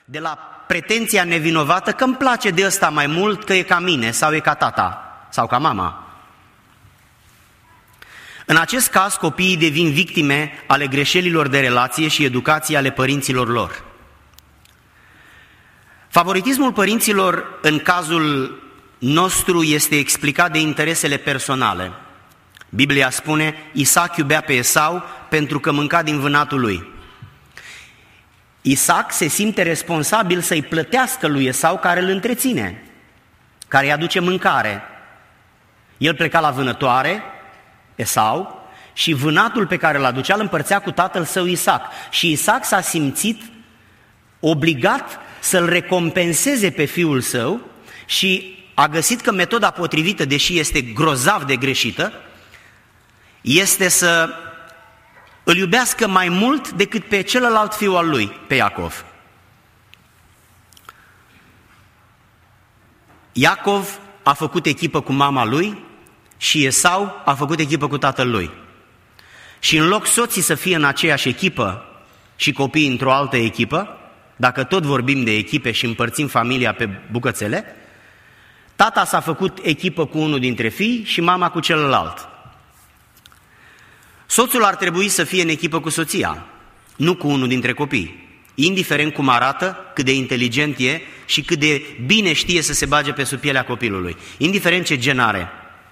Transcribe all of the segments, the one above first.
de la pretenția nevinovată că îmi place de ăsta mai mult, că e ca mine sau e ca tata sau ca mama. În acest caz, copiii devin victime ale greșelilor de relație și educație ale părinților lor. Favoritismul părinților în cazul nostru este explicat de interesele personale. Biblia spune, Isaac iubea pe Esau pentru că mânca din vânatul lui. Isaac se simte responsabil să-i plătească lui Esau care îl întreține, care îi aduce mâncare. El pleca la vânătoare, Esau, și vânatul pe care îl aducea îl împărțea cu tatăl său Isaac. Și Isaac s-a simțit obligat să-l recompenseze pe fiul său și a găsit că metoda potrivită, deși este grozav de greșită, este să îl iubească mai mult decât pe celălalt fiu al lui, pe Iacov. Iacov a făcut echipă cu mama lui și Esau a făcut echipă cu tatăl lui. Și în loc soții să fie în aceeași echipă și copiii într-o altă echipă, dacă tot vorbim de echipe și împărțim familia pe bucățele, tata s-a făcut echipă cu unul dintre fii și mama cu celălalt. Soțul ar trebui să fie în echipă cu soția, nu cu unul dintre copii, indiferent cum arată, cât de inteligent e și cât de bine știe să se bage pe sub pielea copilului, indiferent ce gen are.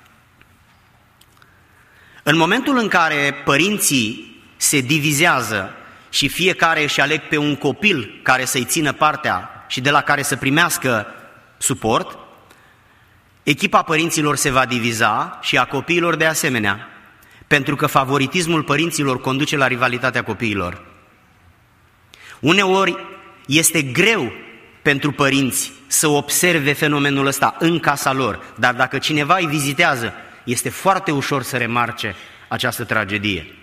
În momentul în care părinții se divizează și fiecare își aleg pe un copil care să-i țină partea și de la care să primească suport, echipa părinților se va diviza și a copiilor de asemenea, pentru că favoritismul părinților conduce la rivalitatea copiilor. Uneori este greu pentru părinți să observe fenomenul ăsta în casa lor, dar dacă cineva îi vizitează, este foarte ușor să remarce această tragedie.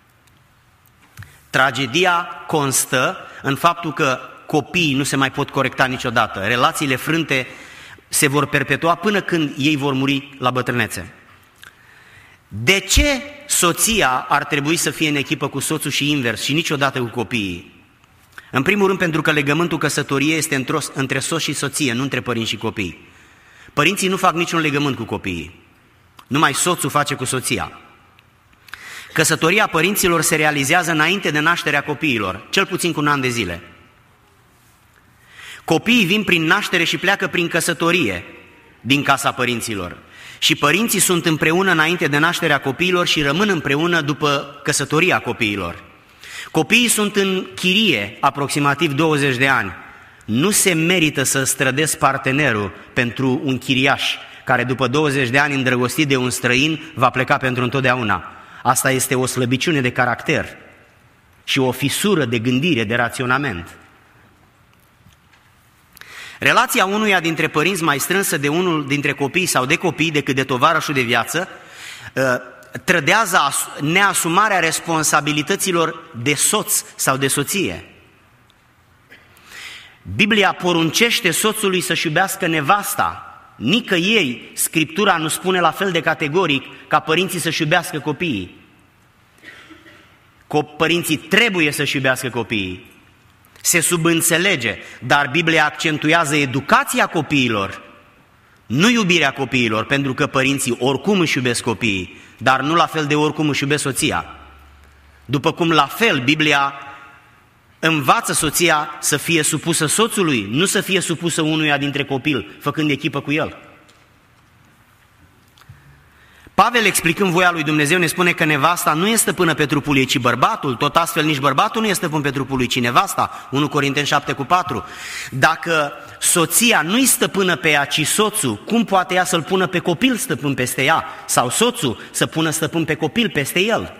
Tragedia constă în faptul că copiii nu se mai pot corecta niciodată. Relațiile frânte se vor perpetua până când ei vor muri la bătrânețe. De ce soția ar trebui să fie în echipă cu soțul și invers și niciodată cu copiii? În primul rând pentru că legământul căsătoriei este între soț și soție, nu între părinți și copii. Părinții nu fac niciun legământ cu copiii. Numai soțul face cu soția. Căsătoria părinților se realizează înainte de nașterea copiilor, cel puțin cu un an de zile. Copiii vin prin naștere și pleacă prin căsătorie din casa părinților. Și părinții sunt împreună înainte de nașterea copiilor și rămân împreună după căsătoria copiilor. Copiii sunt în chirie aproximativ 20 de ani. Nu se merită să strădezi partenerul pentru un chiriaș care după 20 de ani îndrăgostit de un străin va pleca pentru întotdeauna. Asta este o slăbiciune de caracter și o fisură de gândire, de raționament. Relația unuia dintre părinți mai strânsă de unul dintre copii sau de copii decât de tovarășul de viață trădează neasumarea responsabilităților de soț sau de soție. Biblia poruncește soțului să-și iubească nevasta. Nicăieri Scriptura nu spune la fel de categoric ca părinții să-și iubească copiii. Părinții trebuie să-și iubească copiii. Se subînțelege, dar Biblia accentuează educația copiilor, nu iubirea copiilor, pentru că părinții oricum își iubesc copiii, dar nu la fel de oricum își iubesc soția. După cum la fel Biblia învață soția să fie supusă soțului, nu să fie supusă unuia dintre copii, făcând echipă cu el. Pavel, explicând voia lui Dumnezeu, ne spune că nevasta nu este stăpână pe trupul ei, ci bărbatul, tot astfel nici bărbatul nu este stăpân pe trupul lui, ci nevasta, 1 Corinteni 7:4. Dacă soția nu-i stăpână pe ea, ci soțul, cum poate ea să-l pună pe copil stăpân peste ea? Sau soțul să pună stăpân pe copil peste el?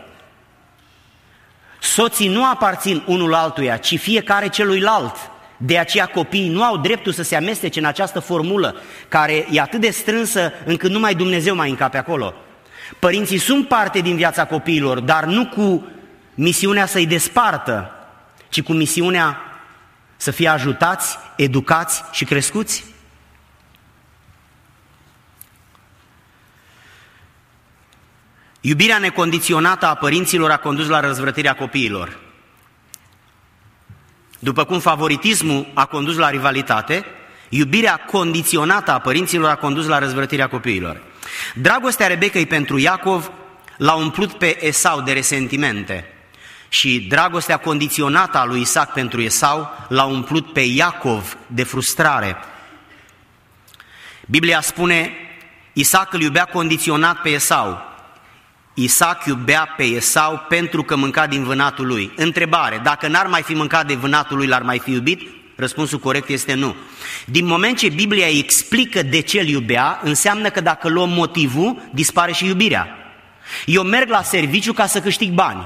Soții nu aparțin unul altuia, ci fiecare celuilalt. De aceea copiii nu au dreptul să se amestece în această formulă, care e atât de strânsă încât numai Dumnezeu mai încape acolo. Părinții sunt parte din viața copiilor, dar nu cu misiunea să-i despartă, ci cu misiunea să fie ajutați, educați și crescuți. Iubirea necondiționată a părinților a condus la răzvrătirea copiilor. După cum favoritismul a condus la rivalitate, iubirea condiționată a părinților a condus la răzvrătirea copiilor. Dragostea Rebecăi pentru Iacov l-a umplut pe Esau de resentimente și dragostea condiționată a lui Isaac pentru Esau l-a umplut pe Iacov de frustrare. Biblia spune, Isaac îl iubea condiționat pe Esau. Isaac iubea pe Esau pentru că mânca din vânatul lui. Întrebare, dacă n-ar mai fi mâncat de vânatul lui, l-ar mai fi iubit? Răspunsul corect este nu. Din moment ce Biblia explică de ce îl iubea, înseamnă că dacă luăm motivul, dispare și iubirea. Eu merg la serviciu ca să câștig bani.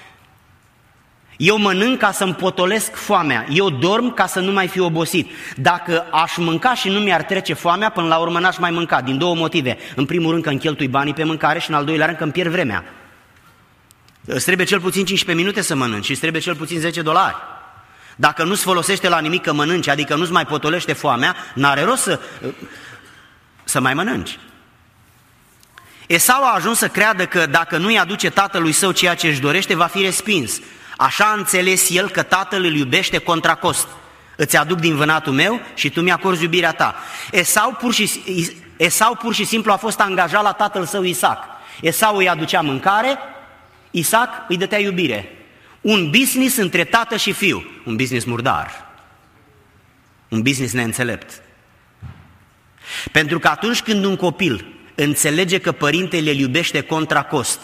Eu mănânc ca să-mi potolesc foamea. Eu dorm ca să nu mai fiu obosit. Dacă aș mânca și nu mi-ar trece foamea, până la urmă n-aș mai mânca, din două motive. În primul rând că îmi cheltui banii pe mâncare și în al doilea rând că îmi pierd vremea. Îți trebuie cel puțin 15 minute să mănânci și îți trebuie cel puțin $10. Dacă nu-ți folosește la nimic că mănânci, adică nu-ți mai potolește foamea, n-are rost să mai mănânci. Esau a ajuns să creadă că dacă nu-i aduce tatălui său ceea ce își dorește, va fi respins. Așa a înțeles el că tatăl îl iubește contra cost. Îți aduc din vânatul meu și tu mi-acorzi iubirea ta. Esau pur și simplu a fost angajat la tatăl său Isaac. Esau îi aducea mâncare, Isaac îi dătea iubire. Un business între tată și fiu, un business murdar, un business neînțelept. Pentru că atunci când un copil înțelege că părintele îl iubește contra cost,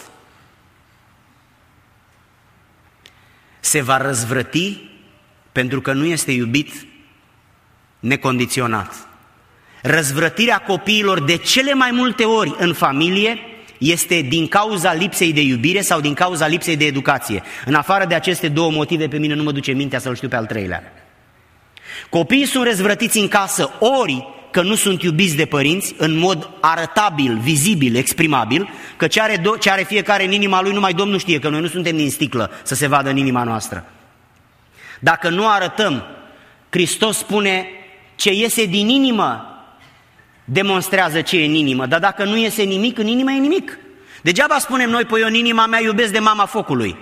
se va răzvrăti pentru că nu este iubit necondiționat. Răzvrătirea copiilor de cele mai multe ori în familie este din cauza lipsei de iubire sau din cauza lipsei de educație. În afară de aceste două motive, pe mine nu mă duce mintea să-l știu pe al treilea. Copiii sunt răzvrătiți în casă ori că nu sunt iubiți de părinți în mod arătabil, vizibil, exprimabil, că ce are fiecare în inima lui numai Domnul știe, că noi nu suntem din sticlă să se vadă în inima noastră. Dacă nu arătăm, Hristos spune, ce iese din inimă demonstrează ce e în inimă, dar dacă nu iese nimic, în inimă e nimic. Degeaba spunem noi, păi eu în inima mea iubesc de mama focului.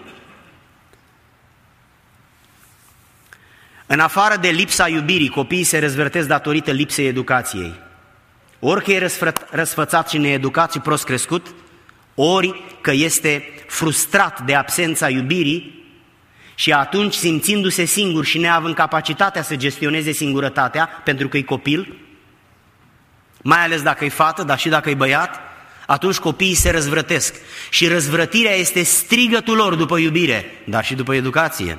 În afară de lipsa iubirii, copiii se răzvrătesc datorită lipsei educației. Ori că e răsfățat și needucat și prost crescut, ori că este frustrat de absența iubirii și atunci, simțindu-se singur și neavând capacitatea să gestioneze singurătatea, pentru că e copil, mai ales dacă e fată, dar și dacă e băiat, atunci copiii se răzvrătesc. Și răzvrătirea este strigătul lor după iubire, dar și după educație.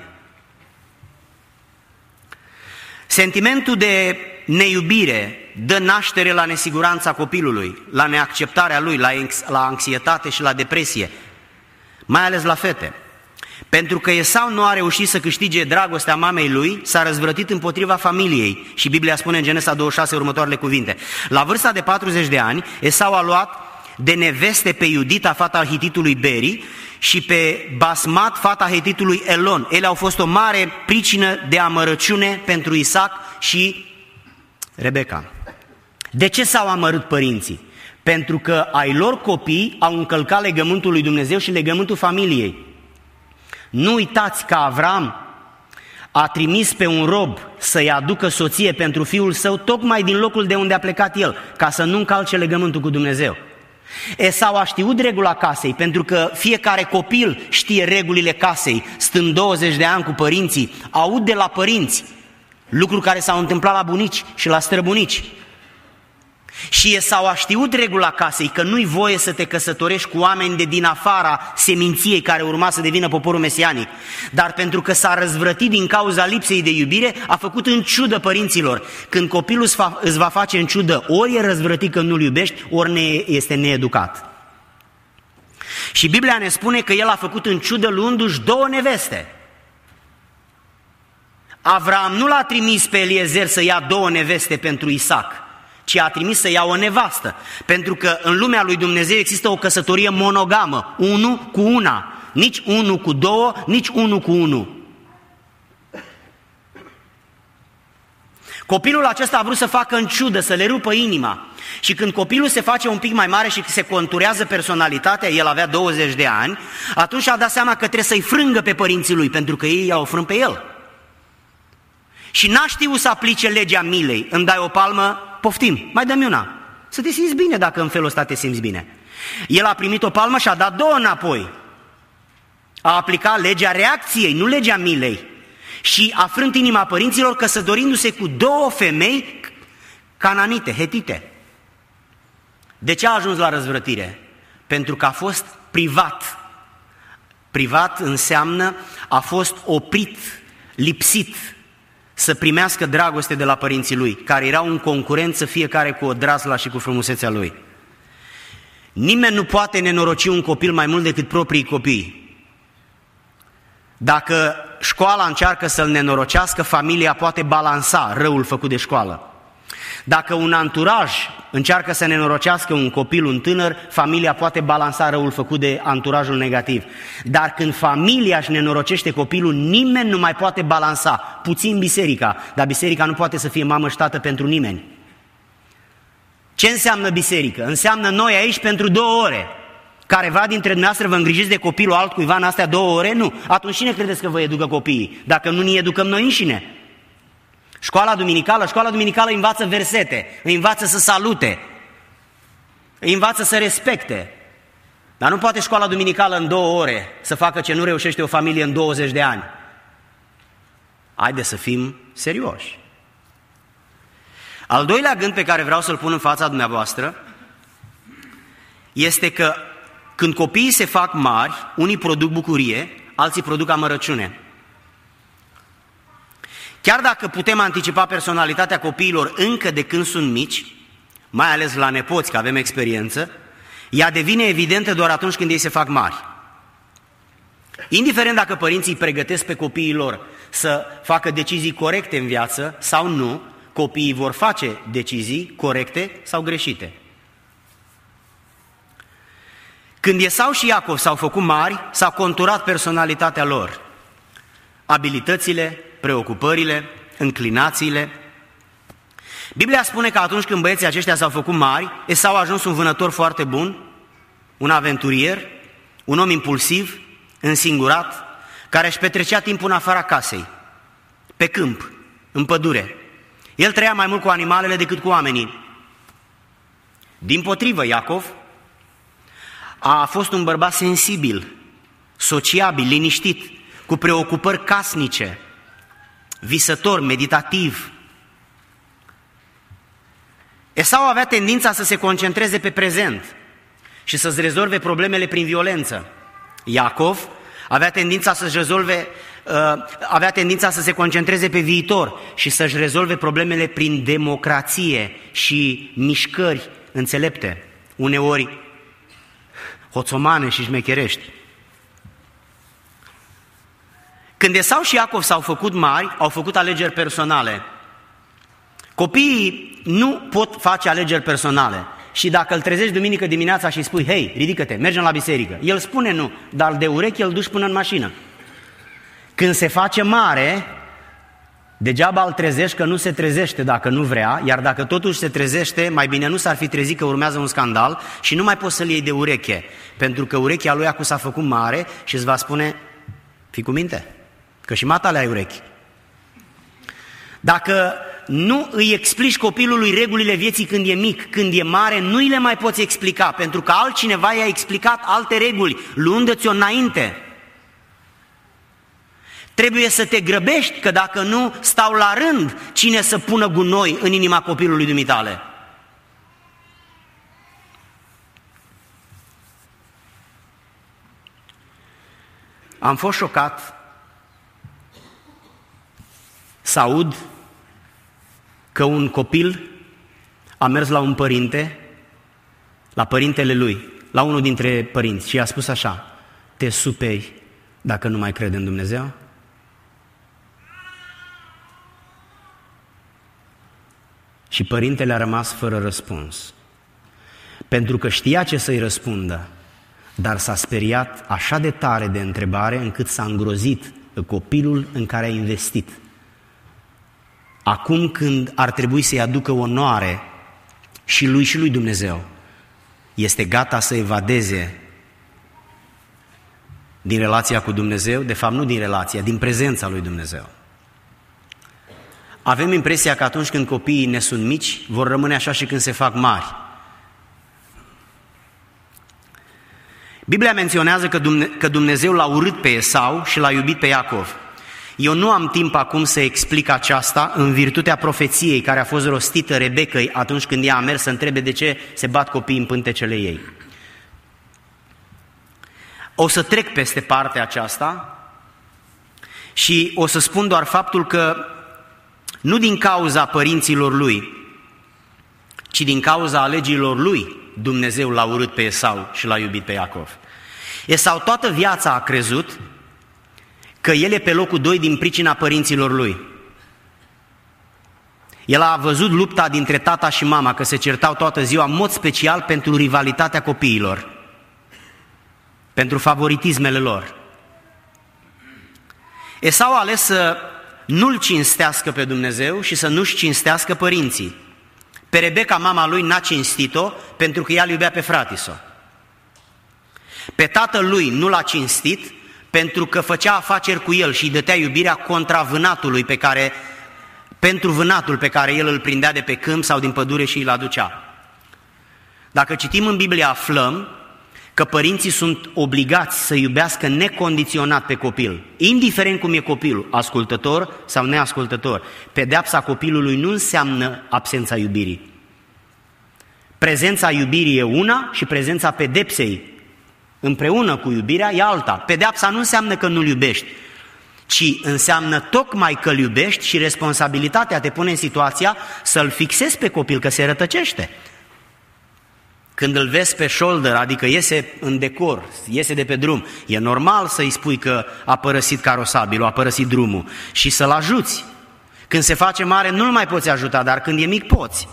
Sentimentul de neiubire dă naștere la nesiguranța copilului, la neacceptarea lui, la anxietate și la depresie, mai ales la fete. Pentru că Esau nu a reușit să câștige dragostea mamei lui, s-a răzvrătit împotriva familiei și Biblia spune în Genesa 26 următoarele cuvinte. La vârsta de 40 de ani, Esau a luat de neveste pe Iudita, fata hititului Beri, și pe Basmat, fata hititului Elon. Ele au fost o mare pricină de amărăciune pentru Isaac și Rebecca. De ce s-au amărât părinții? Pentru că ai lor copii au încălcat legământul lui Dumnezeu și legământul familiei. Nu uitați că Avram a trimis pe un rob să-i aducă soție pentru fiul său tocmai din locul de unde a plecat el, ca să nu încalce legământul cu Dumnezeu. Esau a știut regula casei, pentru că fiecare copil știe regulile casei, stând 20 de ani cu părinții, aud de la părinți lucruri care s-au întâmplat la bunici și la străbunici. Și Esau a știut regula casei, că nu-i voie să te căsătorești cu oameni de din afara seminției care urma să devină poporul mesianic. Dar pentru că s-a răzvrătit din cauza lipsei de iubire, a făcut în ciudă părinților. Când copilul îți va face în ciudă, ori e răzvrătit că nu-l iubești, ori este needucat. Și Biblia ne spune că el a făcut în ciudă luându-și 2 neveste. Avram nu l-a trimis pe Eliezer să ia 2 neveste pentru Isaac, ci a trimis să ia o nevastă, pentru că în lumea lui Dumnezeu există o căsătorie monogamă, 1 cu 1, nici 1 cu 2, nici 1 cu 1. Copilul acesta a vrut să facă în ciudă, să le rupă inima. Și când copilul se face un pic mai mare și se conturează personalitatea, el avea 20 de ani, atunci a dat seama că trebuie să-i frângă pe părinții lui, pentru că ei i-au frânt pe el. și n-a știut să aplice legea milei. Îmi dai o palmă? Poftim, mai dă-mi una. Să te simți bine dacă în felul ăsta te simți bine. El a primit o palmă și a dat două înapoi. A aplicat legea reacției, nu legea milei. Și a frânt inima părinților căsătorindu-se cu două femei cananite, hetite. De ce a ajuns la răzvrătire? Pentru că a fost privat. Privat înseamnă a fost oprit, lipsit să primească dragoste de la părinții lui, care erau în concurență fiecare cu odrasla și cu frumusețea lui. Nimeni nu poate nenoroci un copil mai mult decât proprii copii. Dacă școala încearcă să-l nenorocească, familia poate balansa răul făcut de școală. Dacă un anturaj încearcă să nenorocească un copil, un tânăr, familia poate balansa răul făcut de anturajul negativ. Dar când familia își nenorocește copilul, nimeni nu mai poate balansa, puțin biserica, dar biserica nu poate să fie mamă și tată pentru nimeni. Ce înseamnă biserică? Înseamnă noi aici pentru 2 ore. Careva dintre dumneavoastră vă îngrijiți de copilul altcuiva în astea 2 ore? Nu. Atunci cine credeți că vă educă copiii? Dacă nu ne educăm noi înșine. Școala duminicală învață versete, îi învață să salute, îi învață să respecte. Dar nu poate școala duminicală în 2 ore să facă ce nu reușește o familie în 20 de ani. Haideți să fim serioși. Al doilea gând pe care vreau să-l pun în fața dumneavoastră este că când copiii se fac mari, unii produc bucurie, alții produc amărăciune. Chiar dacă putem anticipa personalitatea copiilor încă de când sunt mici, mai ales la nepoți, că avem experiență, ea devine evidentă doar atunci când ei se fac mari. Indiferent dacă părinții îi pregătesc pe copiii lor să facă decizii corecte în viață sau nu, copiii vor face decizii corecte sau greșite. Când Esau și Iacov s-au făcut mari, s-a conturat personalitatea lor, abilitățile, preocupările, înclinațiile. Biblia spune că atunci când băieții aceștia s-au făcut mari, Esau a ajuns un vânător foarte bun, un aventurier, un om impulsiv, însingurat, care își petrecea timpul în afara casei, pe câmp, în pădure. El trăia mai mult cu animalele decât cu oamenii. Dimpotrivă, Iacov a fost un bărbat sensibil, sociabil, liniștit, cu preocupări casnice, visător, meditativ. Esau avea tendința să se concentreze pe prezent și să-și rezolve problemele prin violență. Iacov avea tendința să se concentreze pe viitor și să-și rezolve problemele prin democrație și mișcări înțelepte, uneori hoțomane și șmecherești. Când Esau și Iacov s-au făcut mari, au făcut alegeri personale. Copiii nu pot face alegeri personale. Și dacă îl trezești duminică dimineața și îi spui, hei, ridică-te, mergem la biserică, el spune nu, dar de urechi îl duci până în mașină. Când se face mare, degeaba îl trezești că nu se trezește dacă nu vrea, iar dacă totuși se trezește, mai bine nu s-ar fi trezit că urmează un scandal și nu mai poți să-l iei de ureche, pentru că urechea lui acum s-a făcut mare și îți va spune, fii cu minte, că și matale ai urechi. Dacă nu îi explici copilului regulile vieții când e mic, când e mare, nu îi le mai poți explica, pentru că altcineva i-a explicat alte reguli, luându-ți-o înainte. Trebuie să te grăbești, că dacă nu, stau la rând cine să pună gunoi în inima copilului dumitale. Am fost șocat să aud că un copil a mers la un părinte, la părintele lui, la unul dintre părinți și i-a spus așa, te superi dacă nu mai crede în Dumnezeu? Și părintele a rămas fără răspuns, pentru că știa ce să-i răspundă, dar s-a speriat așa de tare de întrebare încât s-a îngrozit copilul în care a investit. Acum când ar trebui să-i aducă onoare și lui Dumnezeu, este gata să evadeze din relația cu Dumnezeu, de fapt nu din relația, din prezența lui Dumnezeu. Avem impresia că atunci când copiii ne sunt mici, vor rămâne așa și când se fac mari. Biblia menționează că Dumnezeu l-a urât pe Esau și l-a iubit pe Iacov. Eu nu am timp acum să explic aceasta în virtutea profeției care a fost rostită Rebecăi atunci când ea a mers să întrebe de ce se bat copiii în pântecele ei. O să trec peste partea aceasta și o să spun doar faptul că nu din cauza părinților lui, ci din cauza alegerilor lui, Dumnezeu l-a urât pe Esau și l-a iubit pe Iacov. Esau toată viața a crezut că el e pe locul 2 din pricina părinților lui. El a văzut lupta dintre tata și mama, că se certau toată ziua, în mod special pentru rivalitatea copiilor, pentru favoritismele lor. Esau a ales să nu-L cinstească pe Dumnezeu și să nu-și cinstească părinții. Pe Rebecca, mama lui, n-a cinstit-o pentru că ea îl iubea pe frate-său. Pe tatăl lui nu l-a cinstit pentru că făcea afaceri cu el și îi dătea iubirea contra vânatului pentru vânatul pe care el îl prindea de pe câmp sau din pădure și îl aducea. Dacă citim în Biblie, aflăm că părinții sunt obligați să iubească necondiționat pe copil, indiferent cum e copilul, ascultător sau neascultător. Pedeapsa copilului nu înseamnă absența iubirii. Prezența iubirii e una și prezența pedepsei împreună cu iubirea e alta. Pedeapsa nu înseamnă că nu-l iubești, ci înseamnă tocmai că îl iubești și responsabilitatea te pune în situația să-l fixezi pe copil, că se rătăcește. Când îl vezi pe shoulder, adică iese în decor, iese de pe drum, e normal să-i spui că a părăsit carosabilul, a părăsit drumul și să-l ajuți. Când se face mare nu-l mai poți ajuta, dar când e mic poți.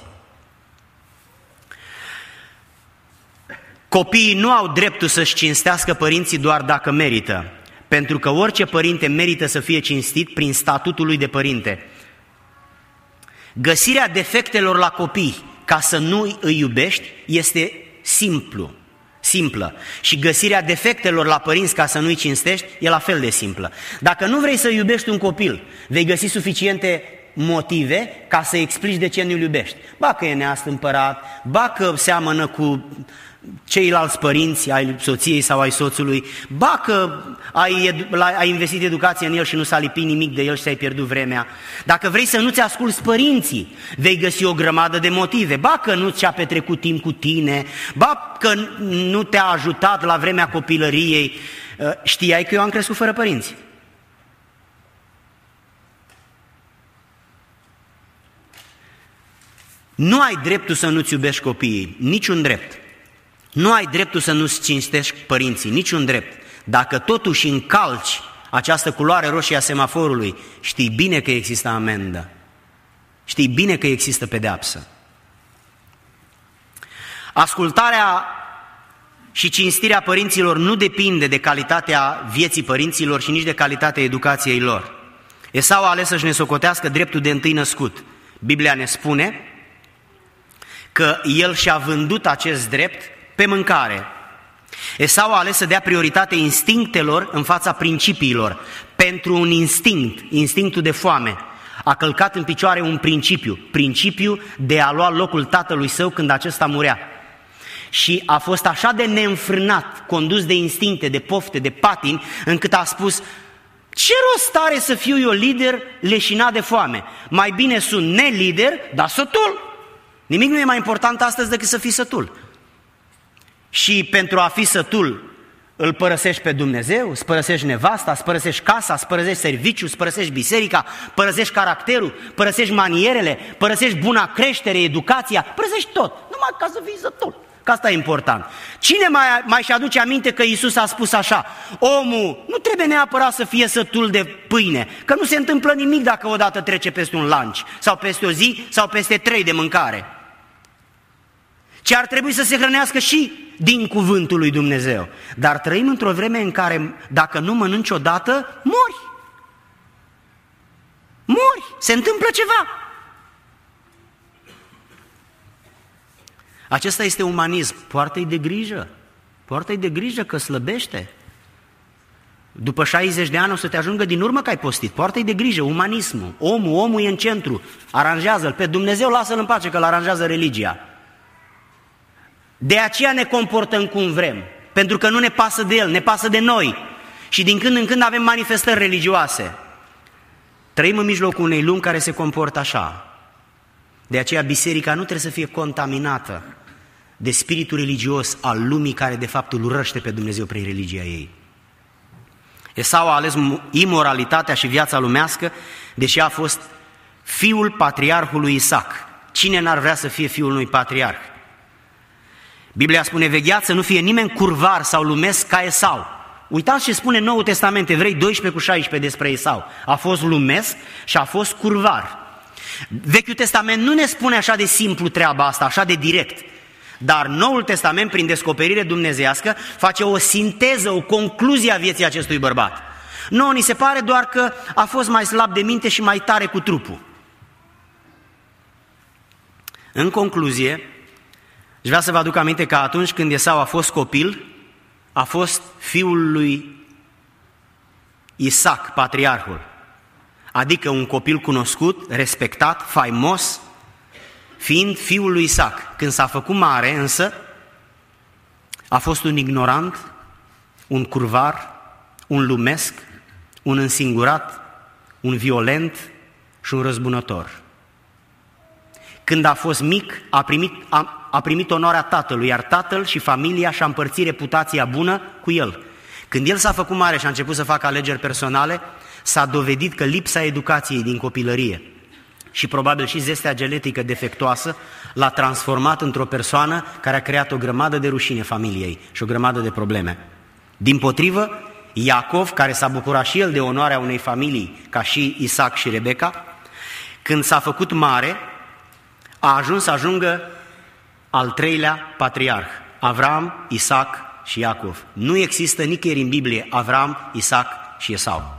Copiii nu au dreptul să-și cinstească părinții doar dacă merită, pentru că orice părinte merită să fie cinstit prin statutul lui de părinte. Găsirea defectelor la copii ca să nu îi iubești este simplă. Și găsirea defectelor la părinți ca să nu îi cinstești e la fel de simplă. Dacă nu vrei să iubești un copil, vei găsi suficiente motive ca să explici de ce nu-l iubești. Ba că e neastâmpărat, ba că seamănă cu ceilalți părinți ai soției sau ai soțului, ba că ai investit educație în el și nu s-a lipit nimic de el și ți-ai pierdut vremea. Dacă vrei să nu-ți asculți părinții, vei găsi o grămadă de motive. Ba că nu ți-a petrecut timp cu tine, ba că nu te-a ajutat la vremea copilăriei. Știai că eu am crescut fără părinți? Nu ai dreptul să nu-ți iubești copiii, niciun drept. Nu ai dreptul să nu-ți cinstești părinții, niciun drept. Dacă totuși încalci această culoare roșie a semaforului, știi bine că există amendă. Știi bine că există pedeapsă. Ascultarea și cinstirea părinților nu depinde de calitatea vieții părinților și nici de calitatea educației lor. Esau a ales să-și nesocotească dreptul de întâi născut. Biblia ne spune că el și-a vândut acest drept pe mâncare. Esau a ales să dea prioritate instinctelor în fața principiilor. Pentru un instinctul de foame, a călcat în picioare un principiu de a lua locul tatălui său când acesta murea. Și a fost așa de neînfrânat, condus de instincte, de pofte, de patimi, încât a spus: ce rost are să fiu eu lider leșinat de foame? Mai bine sunt nelider, dar sătul. Nimic nu e mai important astăzi decât să fii sătul. Și pentru a fi sătul îl părăsești pe Dumnezeu, îți părăsești nevasta, îți părăsești casa, îți părăsești serviciul, îți părăsești biserica, părăsești caracterul, părăsești manierele, părăsești buna creștere, educația, părăsești tot, numai ca să fii sătul. Că asta e important. Cine mai și aduce aminte că Iisus a spus așa: omul nu trebuie neapărat să fie sătul de pâine, că nu se întâmplă nimic dacă odată trece peste un lunch, sau peste o zi, sau peste 3 de mâncare. Ci ar trebui să se hrănească și din cuvântul lui Dumnezeu. Dar trăim într-o vreme în care dacă nu mănânci odată, mori. Mori, se întâmplă ceva. Acesta este umanism. Poartă-i de grijă. Poartă-i de grijă că slăbește. După 60 de ani o să te ajungă din urmă că ai postit. Poartă-i de grijă, umanismul. Omul e în centru. Aranjează-l. Pe Dumnezeu lasă-l în pace că îl aranjează religia. De aceea ne comportăm cum vrem. Pentru că nu ne pasă de el, ne pasă de noi. Și din când în când avem manifestări religioase. Trăim în mijlocul unei lumi care se comportă așa. De aceea biserica nu trebuie să fie contaminată de spiritul religios al lumii care de fapt îl urăște pe Dumnezeu prin religia ei. Esau a ales imoralitatea și viața lumească, deși a fost fiul patriarhului Isaac. Cine n-ar vrea să fie fiul unui patriarh? Biblia spune, vegheați să nu fie nimeni curvar sau lumesc ca Esau. Uitați ce spune Noul Testament, Evrei 12:16 despre Esau. A fost lumesc și a fost curvar. Vechiul Testament nu ne spune așa de simplu treaba asta, așa de direct. Dar Noul Testament, prin descoperire dumnezeiască, face o sinteză, o concluzie a vieții acestui bărbat. Nouă ni se pare doar că a fost mai slab de minte și mai tare cu trupul. În concluzie, aș vrea să vă aduc aminte că atunci când Esau a fost copil, a fost fiul lui Isaac, patriarhul. Adică un copil cunoscut, respectat, faimos, fiind fiul lui Isaac. Când s-a făcut mare, însă, a fost un ignorant, un curvar, un lumesc, un însingurat, un violent și un răzbunător. Când a fost mic, a primit onoarea tatălui, iar tatăl și familia și-a împărțit reputația bună cu el. Când el s-a făcut mare și a început să facă alegeri personale, s-a dovedit că lipsa educației din copilărie și probabil și zestea genetică defectuoasă l-a transformat într-o persoană care a creat o grămadă de rușine familiei și o grămadă de probleme. Dimpotrivă, Iacov, care s-a bucurat și el de onoarea unei familii ca și Isaac și Rebecca, când s-a făcut mare, a ajuns să ajungă al treilea patriarh, Avram, Isaac și Iacov. Nu există nicăieri în Biblie Avram, Isaac și Esau.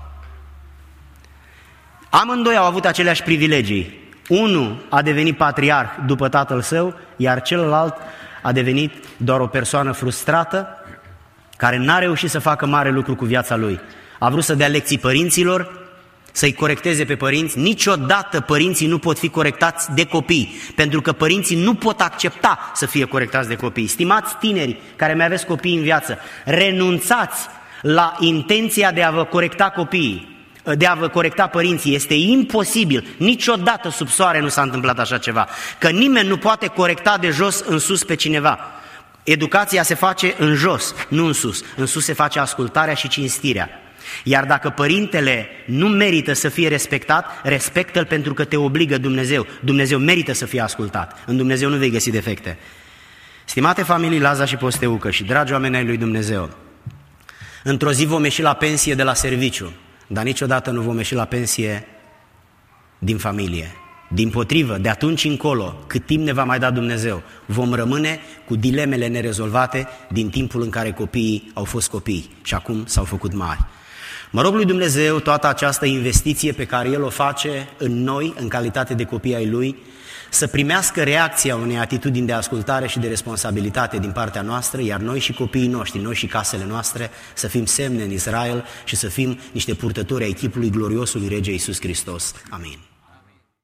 Amândoi au avut aceleași privilegii. Unul a devenit patriarh după tatăl său, iar celălalt a devenit doar o persoană frustrată, care n-a reușit să facă mare lucru cu viața lui. A vrut să dea lecții părinților, să-i corecteze pe părinți. Niciodată părinții nu pot fi corectați de copii, pentru că părinții nu pot accepta să fie corectați de copii. Stimați tineri care mai aveți copii în viață, renunțați la intenția de a vă corecta copiii, de a vă corecta părinții. Este imposibil, niciodată sub soare nu s-a întâmplat așa ceva, că nimeni nu poate corecta de jos în sus pe cineva. Educația se face în jos, nu în sus. În sus se face ascultarea și cinstirea. Iar dacă părintele nu merită să fie respectat, respectă-l pentru că te obligă Dumnezeu. Dumnezeu merită să fie ascultat. În Dumnezeu nu vei găsi defecte. Stimate familii Laza și Posteucă și dragi oameni ai lui Dumnezeu, într-o zi vom ieși la pensie de la serviciu, dar niciodată nu vom ieși la pensie din familie. Dimpotrivă, de atunci încolo, cât timp ne va mai da Dumnezeu, vom rămâne cu dilemele nerezolvate din timpul în care copiii au fost copii și acum s-au făcut mari. Mă rog lui Dumnezeu toată această investiție pe care El o face în noi, în calitate de copii ai Lui, să primească reacția unei atitudini de ascultare și de responsabilitate din partea noastră, iar noi și copiii noștri, noi și casele noastre, să fim semne în Israel și să fim niște purtători ai chipului gloriosului Rege Iisus Hristos. Amin.